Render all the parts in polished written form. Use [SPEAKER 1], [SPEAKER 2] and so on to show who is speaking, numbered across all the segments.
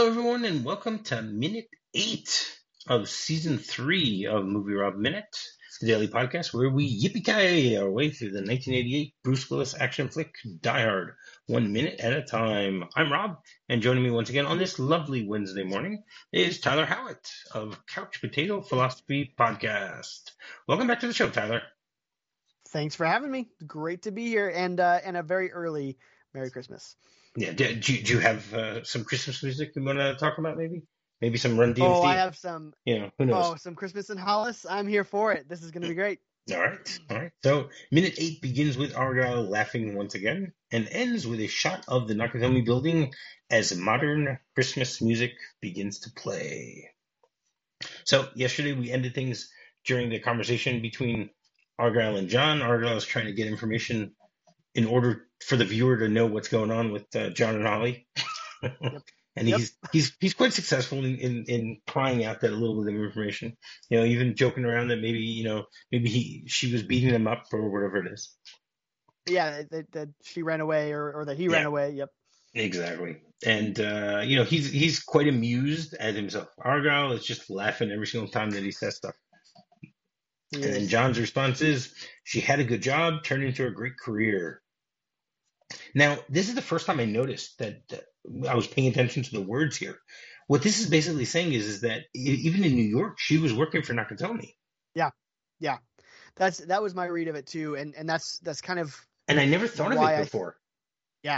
[SPEAKER 1] Hello, everyone, and welcome to Minute 8 of Season 3 of Movie Rob Minute, the daily podcast where we yippee-ki-yay our way through the 1988 Bruce Willis action flick Die Hard, 1 minute at a time. I'm Rob, and joining me once again on this lovely Wednesday morning is Tyler Howitt of Couch Potato Philosophy Podcast. Welcome back to the show, Tyler.
[SPEAKER 2] Thanks for having me. Great to be here, and a very early Merry Christmas.
[SPEAKER 1] Yeah, do you have some Christmas music you want to talk about, maybe? Maybe some Run DMC?
[SPEAKER 2] Oh, I have some.
[SPEAKER 1] Who knows?
[SPEAKER 2] Oh, some Christmas in Hollis. I'm here for it. This is going to be great.
[SPEAKER 1] All right. So, Minute 8 begins with Argyle laughing once again and ends with a shot of the Nakatomi building as modern Christmas music begins to play. So, yesterday we ended things during the conversation between Argyle and John. Argyle is trying to get information in order for the viewer to know what's going on with John and Holly.
[SPEAKER 2] Yep.
[SPEAKER 1] And he's quite successful in prying out that little bit of information. Even joking around that maybe she was beating him up or whatever it is.
[SPEAKER 2] Yeah, that she ran away or that he ran away. Yep.
[SPEAKER 1] Exactly. And he's quite amused at himself. Argyle is just laughing every single time that he says stuff. And then John's response is, she had a good job, turned into a great career. Now, this is the first time I noticed that I was paying attention to the words here. What this is basically saying is that even in New York, she was working for Nakatomi.
[SPEAKER 2] Yeah. That was my read of it too, and that's kind of.
[SPEAKER 1] And I never thought of it before.
[SPEAKER 2] Yeah.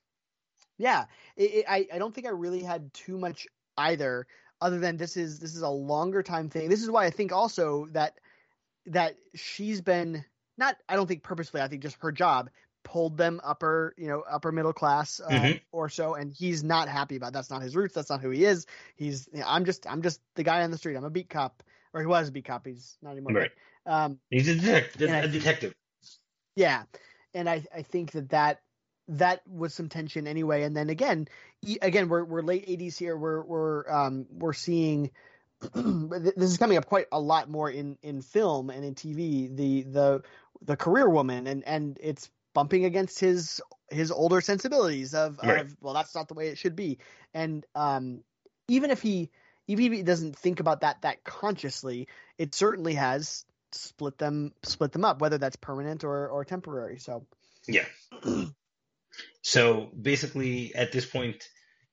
[SPEAKER 2] I don't think I really had too much either, other than this is a longer time thing. This is why I think also that she's been not. I don't think purposefully. I think just her job pulled them upper middle class or so, and he's not happy about it. That's not his roots. That's not who he is. I'm just the guy on the street. I'm a beat cop, or he was a beat cop. He's not anymore.
[SPEAKER 1] Right. He's a detective.
[SPEAKER 2] Yeah, and I think that was some tension anyway. And then again, we're late 80s here. We're seeing. This is coming up quite a lot more in film and in TV. The career woman, and it's bumping against his older sensibilities of well, that's not the way it should be. And even if he doesn't think about that consciously, it certainly has split them up, whether that's permanent or temporary. So
[SPEAKER 1] yeah. So basically, at this point,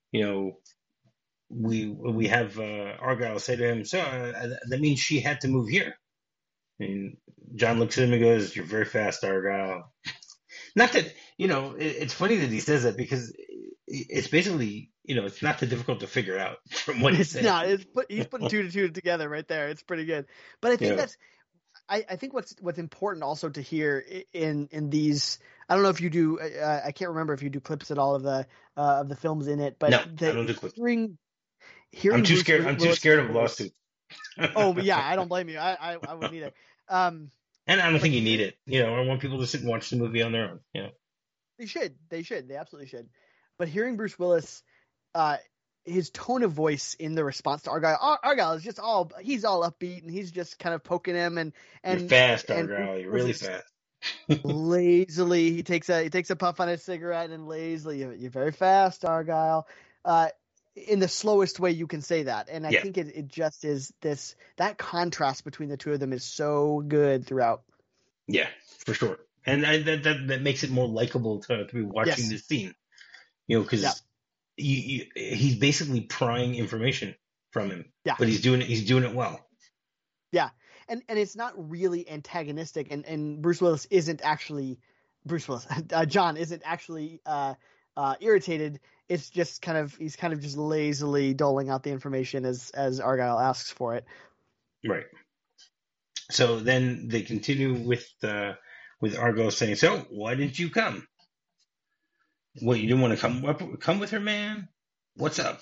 [SPEAKER 1] we have Argyle say to him, "So that means she had to move here." And John looks at him and goes, "You're very fast, Argyle." Not that, it's funny that he says that, because it's basically, it's not that difficult to figure out from what he said.
[SPEAKER 2] It's not. He's putting two to two together right there. It's pretty good. But I think I think what's important also to hear in these. I don't know if you do. I can't remember if you do clips at all of the films in it. But
[SPEAKER 1] no, I don't do clips.
[SPEAKER 2] Hearing
[SPEAKER 1] I'm too scared. I'm too scared of lawsuits.
[SPEAKER 2] Oh yeah, I don't blame you. I wouldn't either.
[SPEAKER 1] And I don't think you need it. I want people to sit and watch the movie on their own.
[SPEAKER 2] They should. They absolutely should. But hearing Bruce Willis, his tone of voice in the response to Argyle is just he's all upbeat, and he's just kind of poking him and
[SPEAKER 1] you're fast, Argyle. You're really fast.
[SPEAKER 2] Lazily, he takes a puff on his cigarette and lazily, you're very fast, Argyle. In the slowest way you can say that. And I think it just is that contrast between the two of them is so good throughout.
[SPEAKER 1] Yeah, for sure. And that makes it more likable to be watching this scene, because he's basically prying information from him, but he's doing it well.
[SPEAKER 2] Yeah. And it's not really antagonistic, and Bruce Willis isn't actually John isn't actually irritated. It's just he's just lazily doling out the information as Argyle asks for it.
[SPEAKER 1] Right. So then they continue with Argyle saying, "So why didn't you come? What, you didn't want to come with her, man? What's up?"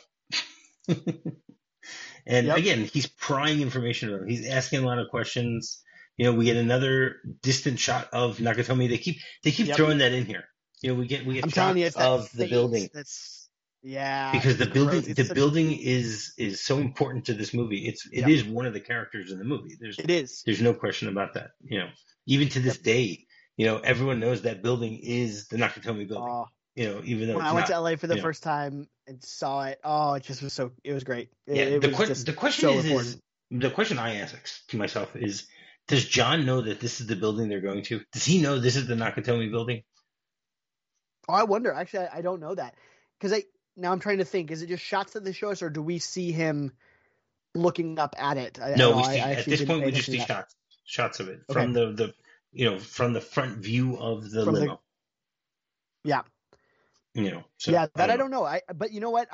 [SPEAKER 1] And again, he's prying information of him. He's asking a lot of questions. We get another distant shot of Nakatomi. They keep throwing that in here. We get shots of the building. Because the building is so important to this movie. It is one of the characters in the movie. There's no question about that. Even to this day, everyone knows that building is the Nakatomi building. even though
[SPEAKER 2] When
[SPEAKER 1] it's
[SPEAKER 2] I went to
[SPEAKER 1] not,
[SPEAKER 2] LA for the first time and saw it, it just was it was great.
[SPEAKER 1] yeah.
[SPEAKER 2] It was just
[SPEAKER 1] The question
[SPEAKER 2] so
[SPEAKER 1] is
[SPEAKER 2] important.
[SPEAKER 1] the question I ask to myself is, does John know that this is the building they're going to? Does he know this is the Nakatomi building?
[SPEAKER 2] Oh, I wonder. Actually, I don't know that because now I'm trying to think. Is it just shots that they show us, or do we see him looking up at it?
[SPEAKER 1] No,
[SPEAKER 2] I
[SPEAKER 1] at
[SPEAKER 2] actually
[SPEAKER 1] this
[SPEAKER 2] didn't
[SPEAKER 1] point
[SPEAKER 2] pay
[SPEAKER 1] we just
[SPEAKER 2] attention
[SPEAKER 1] see
[SPEAKER 2] to that.
[SPEAKER 1] shots of it
[SPEAKER 2] Okay,
[SPEAKER 1] from from the front view of the
[SPEAKER 2] from the
[SPEAKER 1] limo.
[SPEAKER 2] yeah.
[SPEAKER 1] So
[SPEAKER 2] Yeah,
[SPEAKER 1] I
[SPEAKER 2] that
[SPEAKER 1] don't
[SPEAKER 2] I
[SPEAKER 1] know.
[SPEAKER 2] don't know. But you know what?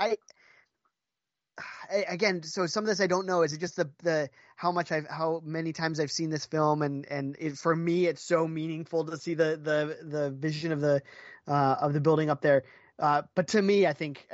[SPEAKER 2] Again, so some of this I don't know. Is it just the how many times I've seen this film, and for me it's so meaningful to see the vision of the building up there. But to me, I think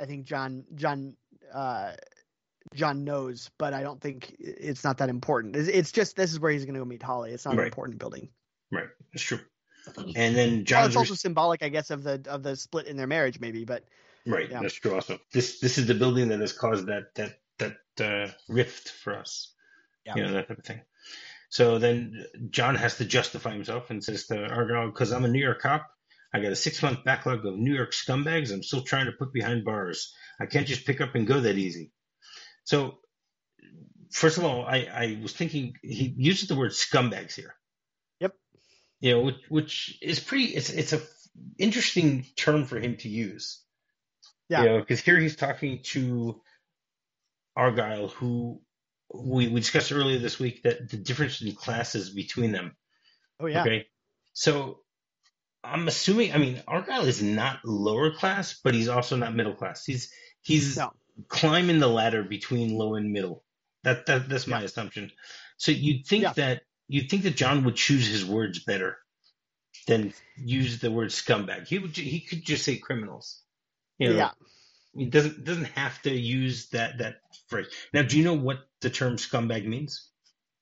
[SPEAKER 2] John knows, but I don't think it's not that important. It's just this is where he's going to go meet Holly. It's not an
[SPEAKER 1] Right,
[SPEAKER 2] important building.
[SPEAKER 1] right, it's true. And then
[SPEAKER 2] Well, it's also symbolic, I guess, of the split in their marriage, maybe. But
[SPEAKER 1] right,
[SPEAKER 2] yeah,
[SPEAKER 1] that's true. Also, this is the building that has caused that rift for us.
[SPEAKER 2] yeah.
[SPEAKER 1] That type of thing. So then John has to justify himself and says to Argyle, because I'm a New York cop, I got a 6-month backlog of New York scumbags I'm still trying to put behind bars. I can't just pick up and go that easy. So, first of all, I was thinking he uses the word scumbags here.
[SPEAKER 2] Yep.
[SPEAKER 1] Which is it's a interesting term for him to use.
[SPEAKER 2] Yeah.
[SPEAKER 1] Because here he's talking to Argyle, who we discussed earlier this week that the difference in classes between them.
[SPEAKER 2] Oh yeah.
[SPEAKER 1] Okay. So I'm assuming, Argyle is not lower class, but he's also not middle class. He's
[SPEAKER 2] No.
[SPEAKER 1] climbing the ladder between low and middle. That's my assumption. So you'd think that John would choose his words better than use the word scumbag. He could just say criminals.
[SPEAKER 2] Yeah.
[SPEAKER 1] He doesn't have to use that phrase. Now, do you know what the term scumbag means?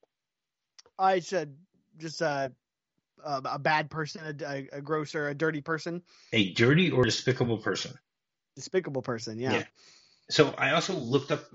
[SPEAKER 2] I said just a bad person, a gross or a dirty person.
[SPEAKER 1] A dirty or despicable person.
[SPEAKER 2] Despicable person, yeah.
[SPEAKER 1] So I also looked up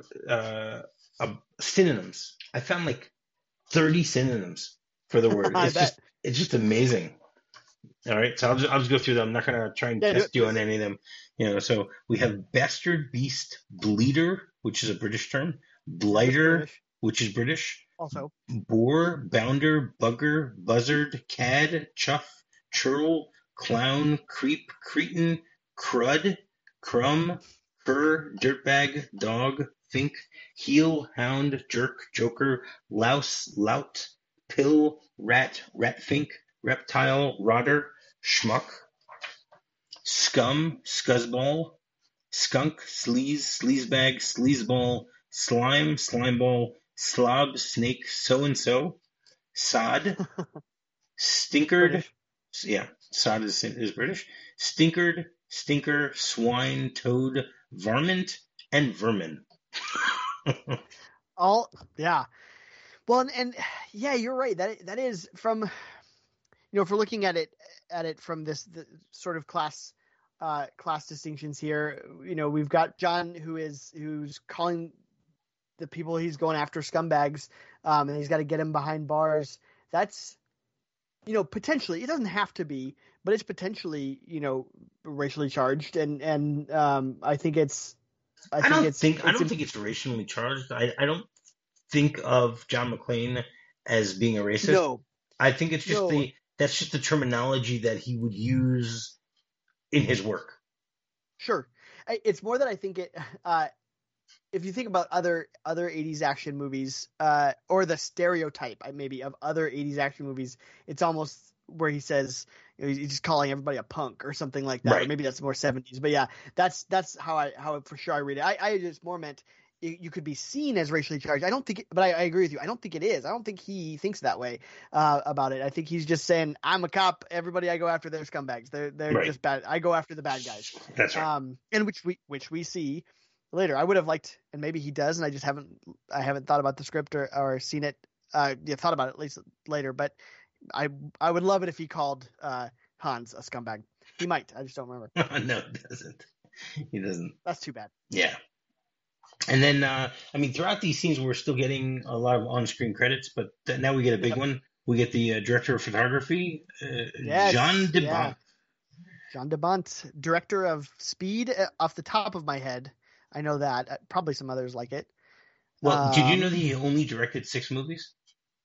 [SPEAKER 1] synonyms. I found like 30 synonyms for the word. It's just amazing. All right, so I'll just go through them. I'm not going to try and test you on any of them. So we have bastard, beast, bleeder, which is a British term, blighter, which is British,
[SPEAKER 2] also
[SPEAKER 1] boar, bounder, bugger, buzzard, cad, chuff, churl, clown, creep, cretin, crud, crumb, cur, dirtbag, dog, fink, heel, hound, jerk, joker, louse, lout, pill, rat, ratfink, reptile, rotter, schmuck, scum, scuzzball, skunk, sleaze, sleazebag, sleazeball, slime, slimeball, slob, snake, so-and-so, sod, stinkered, sod is British, stinkered, stinker, swine, toad, varmint, and vermin.
[SPEAKER 2] Well, and you're right. That is from, if we're looking at it from the sort of class distinctions here, we've got John who's calling the people he's going after scumbags, and he's got to get him behind bars. That's, potentially, it doesn't have to be, but it's potentially, racially charged, and I think it's.
[SPEAKER 1] I don't think it's racially charged. I don't think of John McClane as being a racist.
[SPEAKER 2] No,
[SPEAKER 1] I think it's just that's just the terminology that he would use in his work.
[SPEAKER 2] Sure, it's more that I think it. If you think about other 80s action movies, or the stereotype maybe of other 80s action movies, it's almost where he says, he's just calling everybody a punk or something like that. Right. Or maybe that's more 70s. But yeah, that's how for sure I read it. I just more meant you could be seen as racially charged. I don't think, but I agree with you. I don't think it is. I don't think he thinks that way about it. I think he's just saying, I'm a cop. Everybody I go after, they're scumbags. They're just bad. I go after the bad guys.
[SPEAKER 1] That's right.
[SPEAKER 2] And which we see later. I would have liked, and maybe he does, and I just haven't thought about the script or seen it. Thought about it at least later, but I would love it if he called Hans a scumbag. He might. I just don't remember.
[SPEAKER 1] No, he doesn't. He doesn't.
[SPEAKER 2] That's too bad.
[SPEAKER 1] Yeah. And then, throughout these scenes, we're still getting a lot of on-screen credits, but now we get a big one. We get the director of photography, Jean de Bont.
[SPEAKER 2] John de Bont, director of Speed, off the top of my head. I know that. Probably some others like it.
[SPEAKER 1] Well, did you know that he only directed 6 movies?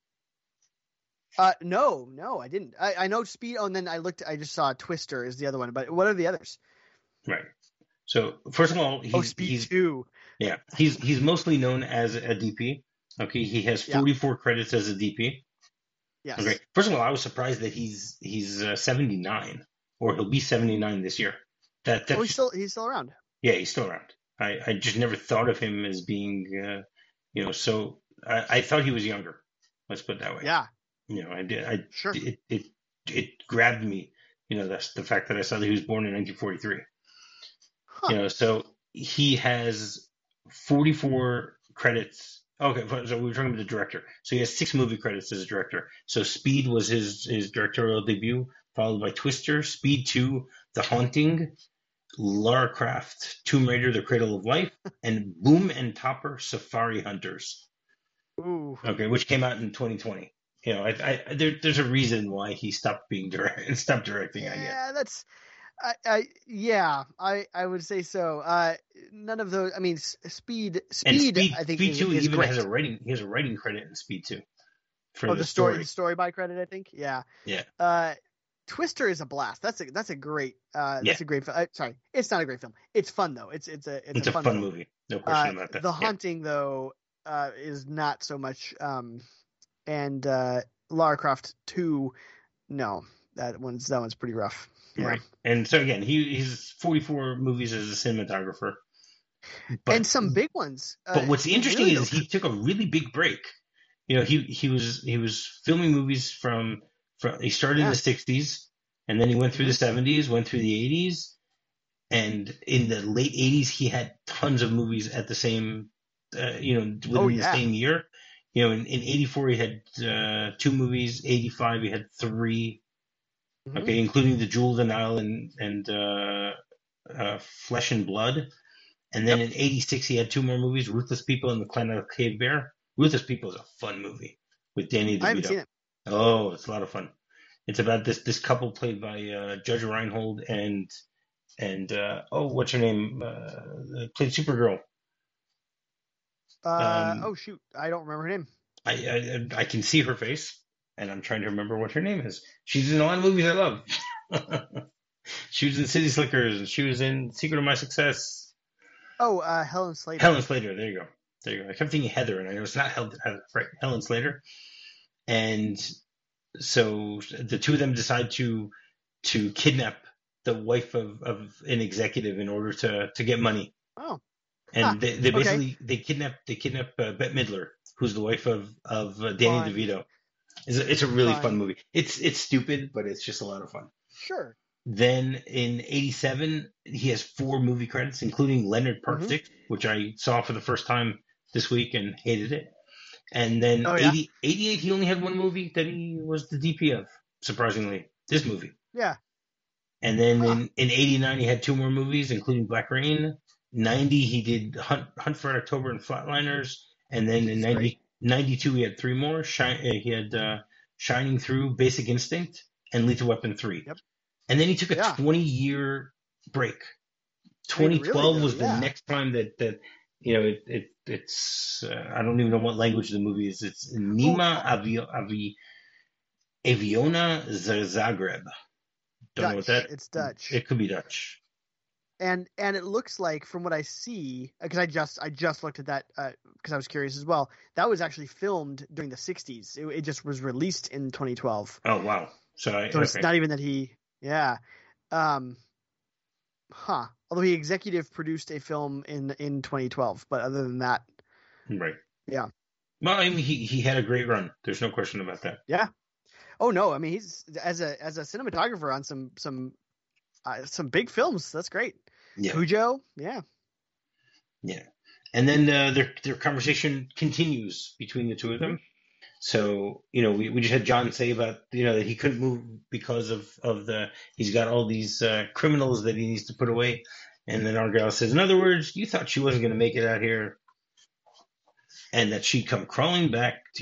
[SPEAKER 2] No, I didn't. I know Speed. Oh, and then I just saw Twister is the other one. But what are the others?
[SPEAKER 1] Right. So first of all,
[SPEAKER 2] Speed 2.
[SPEAKER 1] Yeah, he's mostly known as a DP. Okay, he has 44 credits as a DP.
[SPEAKER 2] Yes.
[SPEAKER 1] Okay. First of all, I was surprised that he's 79, or he'll be 79 this year. That's
[SPEAKER 2] he's still around.
[SPEAKER 1] Yeah, he's still around. I just never thought of him as being, so I thought he was younger. Let's put it that way.
[SPEAKER 2] Yeah.
[SPEAKER 1] I did.
[SPEAKER 2] Sure.
[SPEAKER 1] It grabbed me. That's the fact that I saw that he was born in 1943. Huh. So he has 44 credits. Okay, so we were talking about the director. So he has 6 movie credits as a director. So Speed was his directorial debut, followed by Twister, Speed 2, The Haunting, Lara Croft, Tomb Raider, The Cradle of Life, and Boom and Topper, Safari Hunters.
[SPEAKER 2] Ooh.
[SPEAKER 1] Okay, which came out in 2020. There's a reason why he stopped directing.
[SPEAKER 2] Yeah, that's. I would say so. None of those. I mean, Speed. I think
[SPEAKER 1] Speed 2 even
[SPEAKER 2] great.
[SPEAKER 1] has a writing. He has a writing credit in Speed 2.
[SPEAKER 2] For the story by credit, I think. Yeah.
[SPEAKER 1] Yeah.
[SPEAKER 2] Twister is a blast. That's a great. That's a great film. Sorry, it's not a great film. It's fun though. It's a fun
[SPEAKER 1] movie. No question about that.
[SPEAKER 2] The Haunting though is not so much. And Lara Croft 2, no, that one's pretty rough. Yeah.
[SPEAKER 1] Right. And so again, he's 44 movies as a cinematographer.
[SPEAKER 2] And some big ones.
[SPEAKER 1] But what's interesting is he took a really big break. He was filming movies from he started in the 60s, and then he went through the 70s, went through the 80s, and in the late 80s he had tons of movies at the same within the same year. In 84 he had 2 movies, 85 he had 3. Okay, including The Jewel of the Nile and Flesh and Blood. And then in 86, he had 2 more movies, Ruthless People and The Planet of Cave Bear. Ruthless People is a fun movie with Danny DeVito.
[SPEAKER 2] I haven't seen it.
[SPEAKER 1] Oh, it's a lot of fun. It's about this couple played by Judge Reinhold and what's her name? Played Supergirl.
[SPEAKER 2] Oh, shoot. I don't remember her name.
[SPEAKER 1] I can see her face. And I'm trying to remember what her name is. She's in a lot of movies I love. She was in City Slickers, and she was in Secret of My Success.
[SPEAKER 2] Oh, Helen Slater.
[SPEAKER 1] Helen Slater, there you go. I kept thinking Heather, and I know it's not Heather, right? Helen Slater. And so the two of them decide to kidnap the wife of an executive in order to get money.
[SPEAKER 2] Oh.
[SPEAKER 1] And they basically they kidnap Bette Midler, who's the wife of Danny DeVito. It's a really fun movie. It's stupid, but it's just a lot of fun.
[SPEAKER 2] Sure.
[SPEAKER 1] Then in 87, he has 4 movie credits, including Leonard Part 6, which I saw for the first time this week and hated it. And then 88, he only had 1 movie that he was the DP of, surprisingly. This movie.
[SPEAKER 2] Yeah.
[SPEAKER 1] And then in 89, he had 2 more movies, including Black Rain. 90, he did Hunt for October and Flatliners. And then in 92, he had 3 more. He had Shining Through, Basic Instinct, and Lethal Weapon 3.
[SPEAKER 2] Yep.
[SPEAKER 1] And then he took a 20-year break. 2012 was the next time that it's I don't even know what language the movie is. It's Nima Aviona Zagreb. Don't know what that.
[SPEAKER 2] It's Dutch.
[SPEAKER 1] It could be Dutch.
[SPEAKER 2] And it looks like, from what I see, because I just looked at that because I was curious as well. That was actually filmed during the 60s. It just was released in 2012.
[SPEAKER 1] Oh wow! So
[SPEAKER 2] it's not even that he, Although he executive produced a film in 2012, but other than that,
[SPEAKER 1] right?
[SPEAKER 2] Yeah.
[SPEAKER 1] Well, I mean, he had a great run. There's no question about that.
[SPEAKER 2] Yeah. Oh no, I mean, he's as a cinematographer on some big films. That's great.
[SPEAKER 1] Yeah.
[SPEAKER 2] Cujo. Yeah.
[SPEAKER 1] Yeah. And then their conversation continues between the two of them. So, we just had John say about, that he couldn't move because of he's got all these criminals that he needs to put away. And then Argyle says, in other words, you thought she wasn't going to make it out here, and that she'd come crawling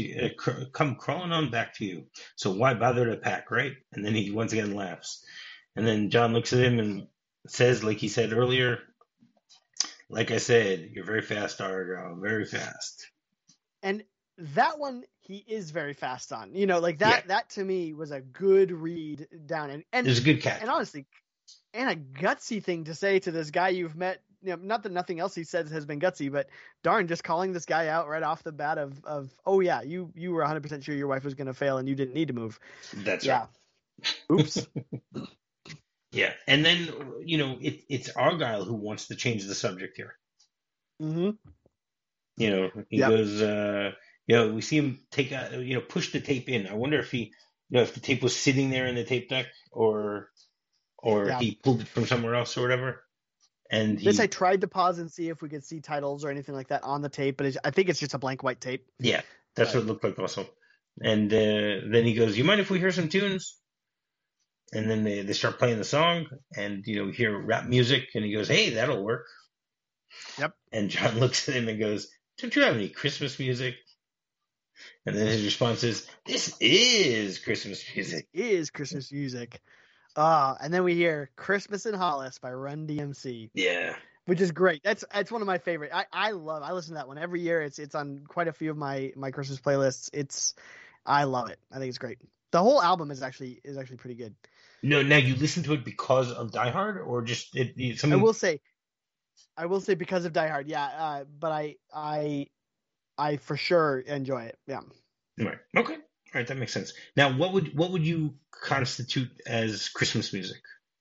[SPEAKER 1] on back to you. So why bother to pack, right? And then he once again laughs. And then John looks at him and says, like he said earlier, like I said, you're very fast, Argyle, very fast.
[SPEAKER 2] And that one he is very fast on. Like
[SPEAKER 1] Yeah.
[SPEAKER 2] that to me was a good read down. And
[SPEAKER 1] There's a good catch.
[SPEAKER 2] And honestly, and a gutsy thing to say to this guy you've met. Not that nothing else he says has been gutsy, but darn, just calling this guy out right off the bat of oh yeah, you were 100% sure your wife was going to fail and you didn't need to move.
[SPEAKER 1] That's right.
[SPEAKER 2] Oops.
[SPEAKER 1] Yeah, and then it's Argyle who wants to change the subject here.
[SPEAKER 2] Mm-hmm.
[SPEAKER 1] He goes. We see him push the tape in. I wonder if he, if the tape was sitting there in the tape deck or he pulled it from somewhere else or whatever. And
[SPEAKER 2] I tried to pause and see if we could see titles or anything like that on the tape, but I think it's just a blank white tape.
[SPEAKER 1] Yeah, that's what it looked like also. And then he goes, "You mind if we hear some tunes?" And then they start playing the song, and we hear rap music, and he goes, "Hey, that'll work."
[SPEAKER 2] Yep.
[SPEAKER 1] And John looks at him and goes, "Don't you have any Christmas music?" And then his response is, "This is Christmas music."
[SPEAKER 2] It is Christmas music. And then we hear "Christmas in Hollis" by Run DMC.
[SPEAKER 1] Yeah.
[SPEAKER 2] Which is great. That's one of my favorite. I listen to that one every year. It's on quite a few of my Christmas playlists. I love it. I think it's great. The whole album is actually pretty good.
[SPEAKER 1] No, now you listen to it because of Die Hard, or just something?
[SPEAKER 2] I will say because of Die Hard, yeah. But I for sure enjoy it. Yeah.
[SPEAKER 1] Right. Okay. All right. That makes sense. Now, what would you constitute as Christmas music?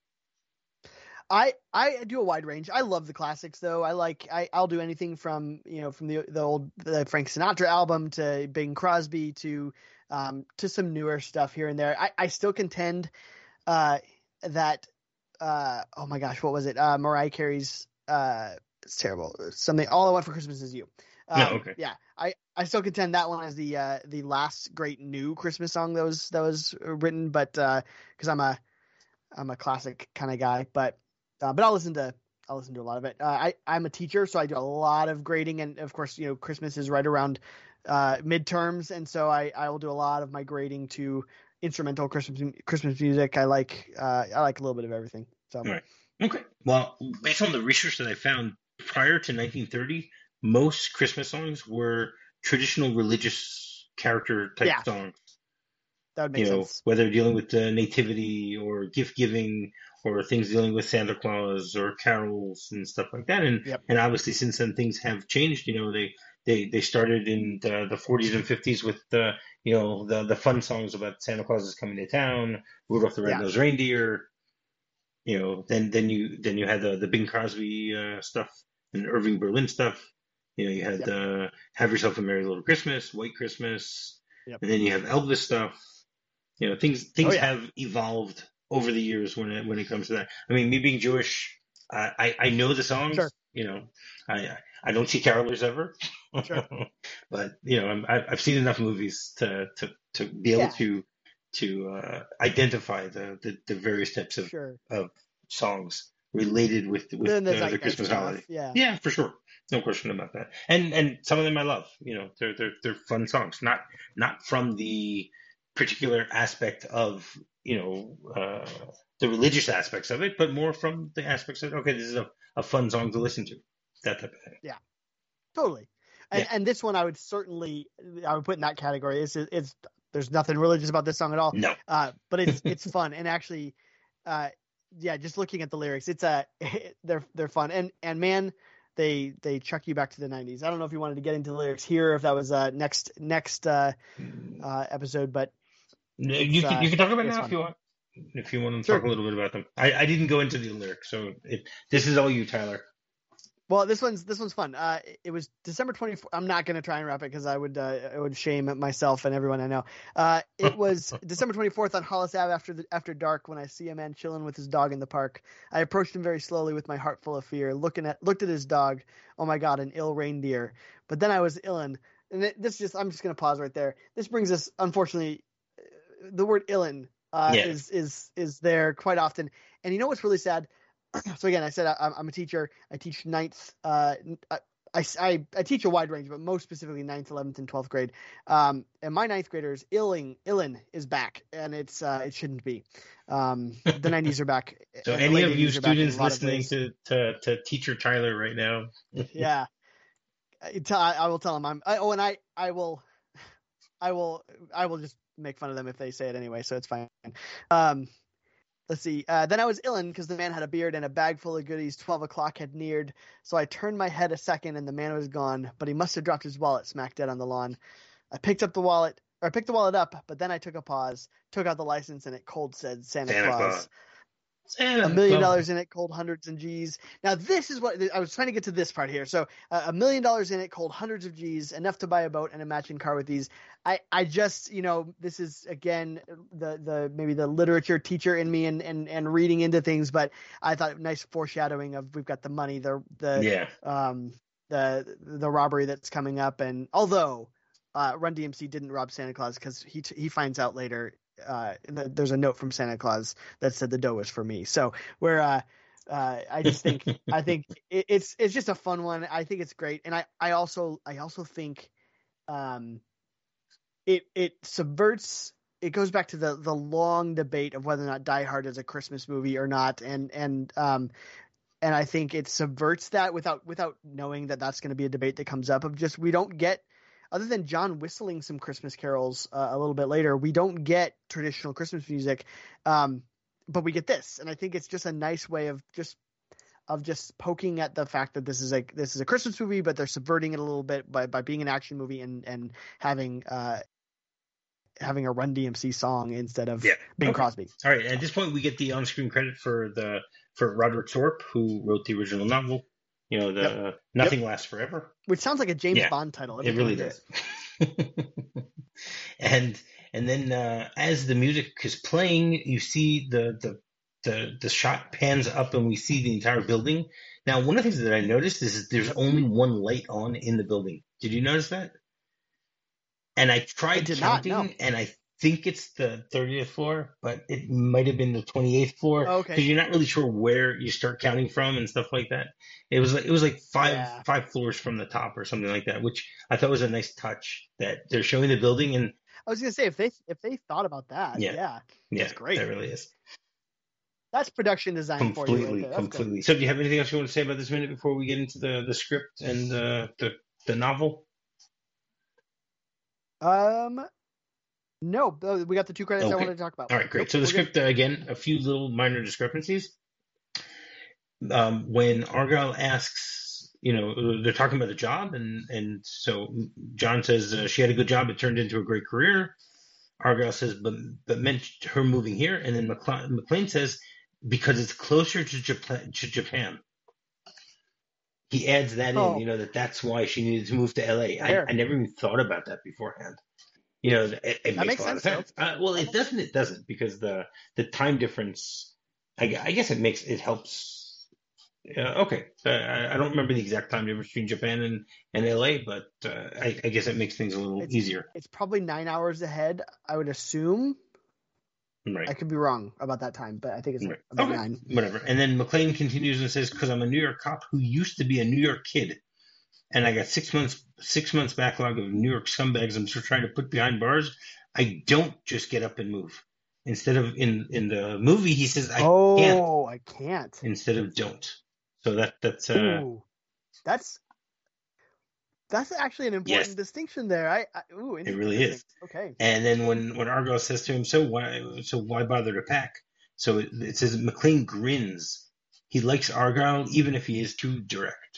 [SPEAKER 2] I do a wide range. I love the classics though. I'll do anything from the old Frank Sinatra album to Bing Crosby to some newer stuff here and there. I still contend that oh my gosh, what was it? Mariah Carey's it's terrible. Something All I Want for Christmas Is You.
[SPEAKER 1] Okay.
[SPEAKER 2] Yeah, I still contend that one is the last great new Christmas song that was written, but because I'm a classic kind of guy, but I'll listen to a lot of it. I'm a teacher, so I do a lot of grading, and of course, Christmas is right around midterms, and so I will do a lot of my grading to instrumental Christmas music. I like a little bit of everything. So.
[SPEAKER 1] All right. Okay. Well, based on the research that I found, prior to 1930, most Christmas songs were traditional religious character type songs.
[SPEAKER 2] That would make sense.
[SPEAKER 1] Whether dealing with the nativity or gift giving or things dealing with Santa Claus or carols and stuff like that. And obviously since then things have changed. They started in the 40s and 50s with the fun songs about Santa Claus is coming to town, Rudolph the Red-Nosed Reindeer. Then you had the Bing Crosby stuff and Irving Berlin stuff. You had Have Yourself a Merry Little Christmas, White Christmas, and then you have Elvis stuff. Things have evolved over the years when it comes to that. I mean, me being Jewish, I know the songs.
[SPEAKER 2] Sure.
[SPEAKER 1] I don't see carolers ever,
[SPEAKER 2] sure.
[SPEAKER 1] But I've seen enough movies to be able to identify the various types of songs related with the Christmas holiday. Yeah, for sure. No question about that. And some of them I love. They're fun songs. Not from the particular aspect of the religious aspects of it, but more from the aspects of this is a fun song to listen to. That type of thing.
[SPEAKER 2] Yeah, totally. And this one I would put in that category. It's there's nothing religious about this song at all.
[SPEAKER 1] No.
[SPEAKER 2] But it's fun, and actually, just looking at the lyrics, they're fun, and man, they chuck you back to the 90s. I don't know if you wanted to get into the lyrics here, if that was next episode, but
[SPEAKER 1] you can talk about it now fun. If you want. If you want to talk a little bit about them, I didn't go into the lyrics, so this is all you, Tyler.
[SPEAKER 2] Well, this one's fun. It was December 24th. I'm not going to try and wrap it because I would shame myself and everyone I know. It was December 24th on Hollis Ave after dark when I see a man chilling with his dog in the park. I approached him very slowly with my heart full of fear, looked at his dog. Oh my God, an ill reindeer. But then I was illin'. And I'm just going to pause right there. This brings us, unfortunately, the word illin is there quite often. And you know what's really sad? So again, I said I'm a teacher. I teach ninth. I I teach a wide range, but most specifically 9th, 11th, and 12th grade. And my 9th graders, Ilin is back, and it shouldn't be. The 90s are back.
[SPEAKER 1] So
[SPEAKER 2] and
[SPEAKER 1] any
[SPEAKER 2] the
[SPEAKER 1] of
[SPEAKER 2] late
[SPEAKER 1] you
[SPEAKER 2] 80s are back in a
[SPEAKER 1] students
[SPEAKER 2] lot of
[SPEAKER 1] listening
[SPEAKER 2] ways.
[SPEAKER 1] to teacher Tyler right now,
[SPEAKER 2] Yeah, I will tell them I will just make fun of them if they say it anyway, so it's fine. Let's see. Then I was illin because the man had a beard and a bag full of goodies. 12 o'clock had neared, so I turned my head a second and the man was gone, but he must have dropped his wallet smack dead on the lawn. I picked the wallet up, but then I took a pause, took out the license, and it cold said Santa Claus.
[SPEAKER 1] Santa
[SPEAKER 2] $1 million
[SPEAKER 1] Claus.
[SPEAKER 2] in it, cold hundreds and G's. Now this is what I was trying to get to this part here. So $1 million in it, cold hundreds of G's, enough to buy a boat and a matching car with these. I just, this is again the maybe the literature teacher in me and reading into things, but I thought nice foreshadowing of we've got the money, the robbery that's coming up, and although Run DMC didn't rob Santa Claus because he finds out later. There's a note from Santa Claus that said the dough was for me. So I just think it's just a fun one. I think it's great, and I also think it subverts. It goes back to the long debate of whether or not Die Hard is a Christmas movie or not, and I think it subverts that without knowing that that's going to be a debate that comes up of just we don't get. Other than John whistling some Christmas carols a little bit later, we don't get traditional Christmas music, but we get this, and I think it's just a nice way of just poking at the fact that this is a Christmas movie, but they're subverting it a little bit by being an action movie and having a Run DMC song instead of Bing Crosby.
[SPEAKER 1] All right, at this point we get the on-screen credit for Roderick Thorpe, who wrote the original novel. Nothing Lasts Forever.
[SPEAKER 2] Which sounds like a James Bond title.
[SPEAKER 1] It really does. and then as the music is playing, you see the shot pans up and we see the entire building. Now, one of the things that I noticed is there's only one light on in the building. Did you notice that? And I tried counting, and I think it's the 30th floor, but it might have been the 28th floor.
[SPEAKER 2] Okay.
[SPEAKER 1] Because you're not really sure where you start counting from and stuff like that. It was like five floors from the top or something like that, which I thought was a nice touch that they're showing the building. And
[SPEAKER 2] I was gonna say if they thought about that, that's great.
[SPEAKER 1] That really is.
[SPEAKER 2] That's production design for you.
[SPEAKER 1] Completely. So, do you have anything else you want to say about this minute before we get into the script and the novel?
[SPEAKER 2] No, we got the two credits I wanted to talk about.
[SPEAKER 1] All right, great. So the script, again, a few little minor discrepancies. When Argyle asks, they're talking about the job, and so John says she had a good job. It turned into a great career. Argyle says, but meant her moving here, and then McClane says because it's closer to Japan. He adds that in, that's why she needed to move to L.A. I never even thought about that beforehand. It makes a lot of sense. Well, it doesn't. It doesn't because the time difference. I guess it helps. Okay, I don't remember the exact time difference between Japan and LA, but I guess it makes things a little easier.
[SPEAKER 2] It's probably 9 hours ahead, I would assume.
[SPEAKER 1] Right.
[SPEAKER 2] I could be wrong about that time, but I think it's about 9.
[SPEAKER 1] Whatever. And then McClane continues and says, "Because I'm a New York cop who used to be a New York kid, and I got 6 months backlog of New York scumbags I'm still trying to put behind bars. I don't just get up and move. Instead of in the movie, he says, I can't. Instead of don't. So that's
[SPEAKER 2] actually an important distinction there.
[SPEAKER 1] It really is.
[SPEAKER 2] Okay.
[SPEAKER 1] And then when Argyle says to him, so why bother to pack? So it says McClane grins. He likes Argyle even if he is too direct.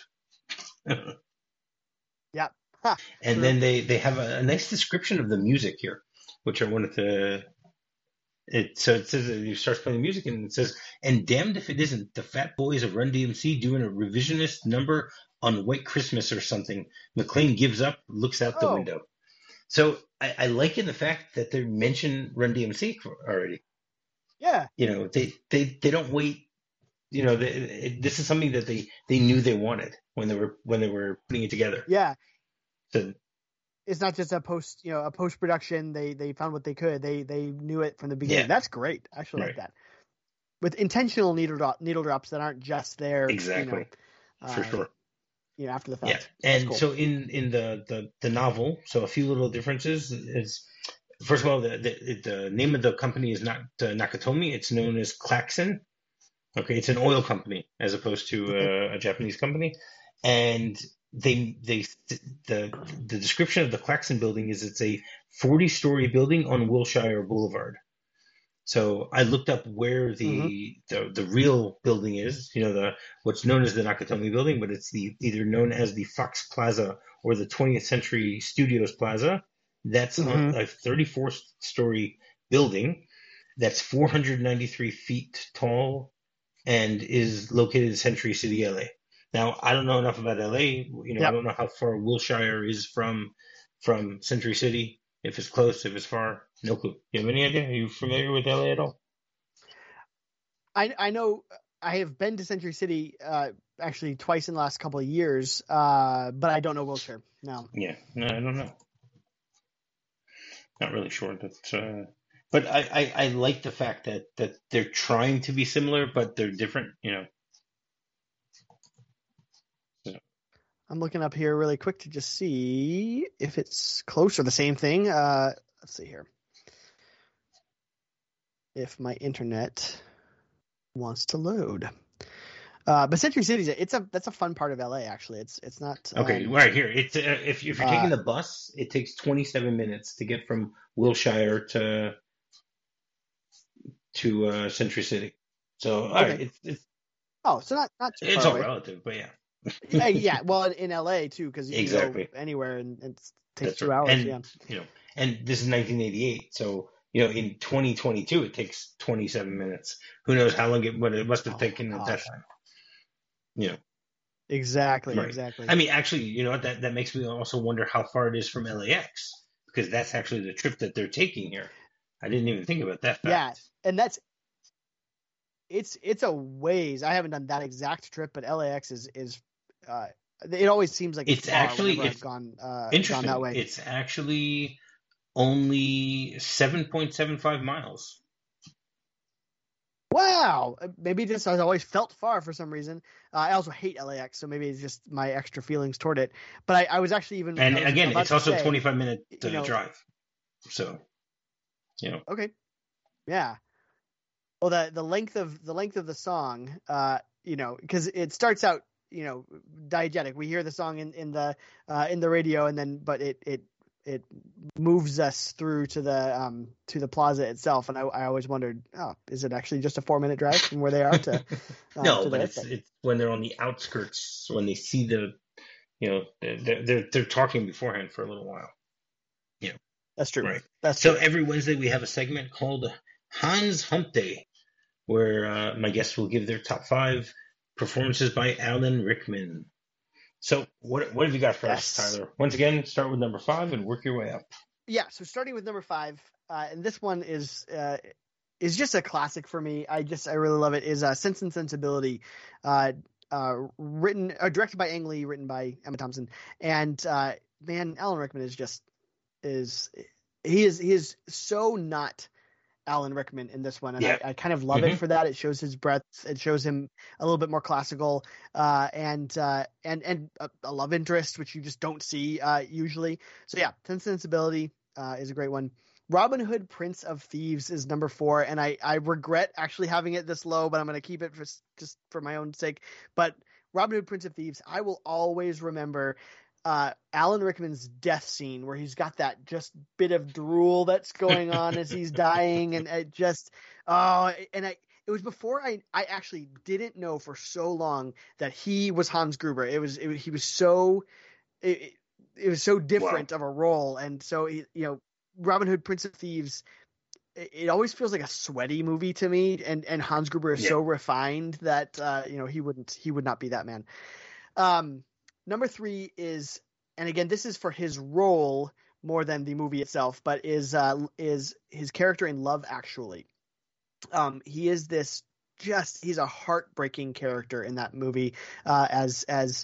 [SPEAKER 2] Yeah.
[SPEAKER 1] And then they have a nice description of the music here, which I wanted to. So it says that he starts playing music and it says, "And damned if it isn't the Fat Boys of Run DMC doing a revisionist number on White Christmas or something." McClane gives up, looks out the window. So I like in the fact that they mention Run DMC already.
[SPEAKER 2] Yeah.
[SPEAKER 1] They don't wait. This is something that they knew they wanted when they were putting it together.
[SPEAKER 2] Yeah.
[SPEAKER 1] So
[SPEAKER 2] it's not just a post production. They found what they could. They knew it from the beginning. Yeah. That's great. I actually like that. With intentional needle drops that aren't just there.
[SPEAKER 1] Exactly. For sure.
[SPEAKER 2] after the
[SPEAKER 1] Yeah,
[SPEAKER 2] fact. That's
[SPEAKER 1] and
[SPEAKER 2] cool.
[SPEAKER 1] so in the novel, so a few little differences is, first of all, the name of the company is not Nakatomi. It's known as Klaxon. Okay, it's an oil company as opposed to
[SPEAKER 2] Okay.
[SPEAKER 1] a Japanese company, and the description of the Klaxon building is it's a 40-story building on Wilshire Boulevard. So I looked up where
[SPEAKER 2] Mm-hmm.
[SPEAKER 1] the real building is, the what's known as the Nakatomi building, but it's either known as the Fox Plaza or the 20th Century Studios Plaza. That's on
[SPEAKER 2] Mm-hmm.
[SPEAKER 1] a 34-story building that's 493 feet tall and is located in Century City, LA. Now, I don't know enough about LA. I
[SPEAKER 2] Yep.
[SPEAKER 1] don't know how far Wilshire is from Century City. If it's close, if it's far, no clue. You have any idea? Are you familiar with LA at all?
[SPEAKER 2] I know I have been to Century City actually twice in the last couple of years, but I don't know Wilshire. No.
[SPEAKER 1] Yeah, no, I don't know. Not really sure. But I like the fact that they're trying to be similar, but they're different. So,
[SPEAKER 2] I'm looking up here really quick to just see if it's close or the same thing. Let's see here. If my internet wants to load. But Century City, that's a fun part of LA. Actually, it's not.
[SPEAKER 1] okay, right here. It's if you're taking the bus, it takes 27 minutes to get from Wilshire to Century City. So all right,
[SPEAKER 2] Okay.
[SPEAKER 1] it's
[SPEAKER 2] So not too
[SPEAKER 1] it's
[SPEAKER 2] far
[SPEAKER 1] all
[SPEAKER 2] away.
[SPEAKER 1] relative, but yeah.
[SPEAKER 2] Yeah. Well, in LA too, because you can go
[SPEAKER 1] Exactly.
[SPEAKER 2] anywhere and it takes
[SPEAKER 1] That's
[SPEAKER 2] 2
[SPEAKER 1] right.
[SPEAKER 2] hours. Yeah.
[SPEAKER 1] And this is 1988, so in 2022 it takes 27 minutes. Who knows how long what it must have
[SPEAKER 2] Oh
[SPEAKER 1] taken at that
[SPEAKER 2] gosh.
[SPEAKER 1] time. You know,
[SPEAKER 2] Exactly.
[SPEAKER 1] right.
[SPEAKER 2] Exactly.
[SPEAKER 1] I mean, actually, what that makes me also wonder how far it is from LAX, because that's actually the trip that they're taking here. I didn't even think about that
[SPEAKER 2] Yeah,
[SPEAKER 1] fact.
[SPEAKER 2] and it's a ways. I haven't done that exact trip, but LAX is it always seems like it's far whenever I've
[SPEAKER 1] It's
[SPEAKER 2] gone that
[SPEAKER 1] interesting.
[SPEAKER 2] way.
[SPEAKER 1] It's actually only 7.75 miles.
[SPEAKER 2] Wow, maybe just I've always felt far for some reason. I also hate LAX, so maybe it's just my extra feelings toward it. But I was actually
[SPEAKER 1] And
[SPEAKER 2] I was
[SPEAKER 1] again,
[SPEAKER 2] about
[SPEAKER 1] it's
[SPEAKER 2] to
[SPEAKER 1] also a
[SPEAKER 2] say,
[SPEAKER 1] 25-minute drive. So,
[SPEAKER 2] okay, yeah. Well, the length of the song, because it starts out, diegetic. We hear the song in the radio, and then but it moves us through to the plaza itself. And I always wondered, is it actually just a 4-minute drive from where they are to
[SPEAKER 1] no,
[SPEAKER 2] to
[SPEAKER 1] but
[SPEAKER 2] there?
[SPEAKER 1] it's when they're on the outskirts, when they see they're talking beforehand for a little while.
[SPEAKER 2] That's true.
[SPEAKER 1] Right.
[SPEAKER 2] That's
[SPEAKER 1] So
[SPEAKER 2] true.
[SPEAKER 1] every Wednesday we have a segment called Hans Hump Day, where my guests will give their top 5 performances by Alan Rickman. So what have you got for us,
[SPEAKER 2] Yes.
[SPEAKER 1] Tyler? Once again, start with number 5 and work your way up.
[SPEAKER 2] Yeah. So starting with number 5, and this one is just a classic for me. I really love it. Is Sense and Sensibility, directed by Ang Lee, written by Emma Thompson, and man, Alan Rickman he is so not Alan Rickman in this one, and
[SPEAKER 1] Yeah.
[SPEAKER 2] I kind of love it for that. It shows his breadth. It shows him a little bit more classical, and a love interest, which you just don't see usually. So yeah, Sense and Sensibility is a great one. Robin Hood, Prince of Thieves is number 4, and I regret actually having it this low, but I'm going to keep it just for my own sake. But Robin Hood, Prince of Thieves, I will always remember Alan Rickman's death scene where he's got that just bit of drool that's going on as he's dying, and it was before I actually didn't know for so long that he was Hans Gruber. It was so different of a role, and so Robin Hood, Prince of Thieves, it always feels like a sweaty movie to me, and Hans Gruber is so refined that he would not be that man. Number 3 is, and again, this is for his role more than the movie itself, but is his character in Love Actually. He is he's a heartbreaking character in that movie, as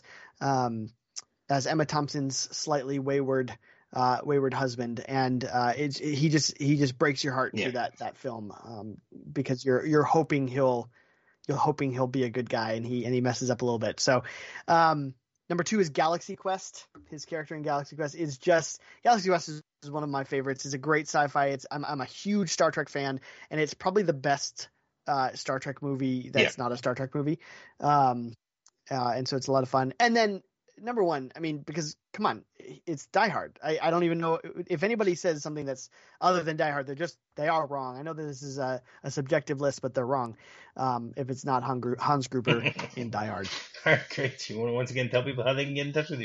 [SPEAKER 2] Emma Thompson's slightly wayward husband, and he just breaks your heart through that film, because you're hoping he'll be a good guy, and he messes up a little bit. So Number 2 is Galaxy Quest. His character in Galaxy Quest is one of my favorites. It's a great sci-fi. I'm a huge Star Trek fan, and it's probably the best Star Trek movie that's not a Star Trek movie. And so it's a lot of fun. And then number 1, I mean, because come on, it's Die Hard. I don't even know if anybody says something that's other than Die Hard, they are wrong. I know that this is a subjective list, but they're wrong. If it's not Hans Gruber in Die Hard.
[SPEAKER 1] All right, great. You want to once again tell people how they can get in touch with you?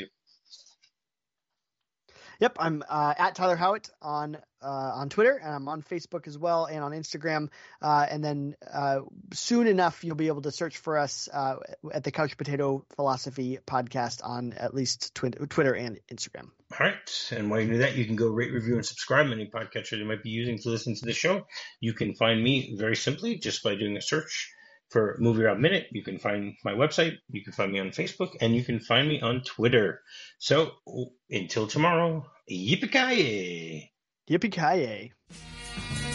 [SPEAKER 2] Yep, I'm at Tyler Howitt on Twitter, and I'm on Facebook as well, and on Instagram. And then soon enough, you'll be able to search for us at the Couch Potato Philosophy Podcast on at least Twitter and Instagram.
[SPEAKER 1] All right, and while you do that, you can go rate, review, and subscribe on any podcatcher you might be using to listen to the show. You can find me very simply just by doing a search for Movie Rob Minute. You can find my website, you can find me on Facebook, and you can find me on Twitter. So until tomorrow, yippee-ki-yay!
[SPEAKER 2] Yippee-ki-yay!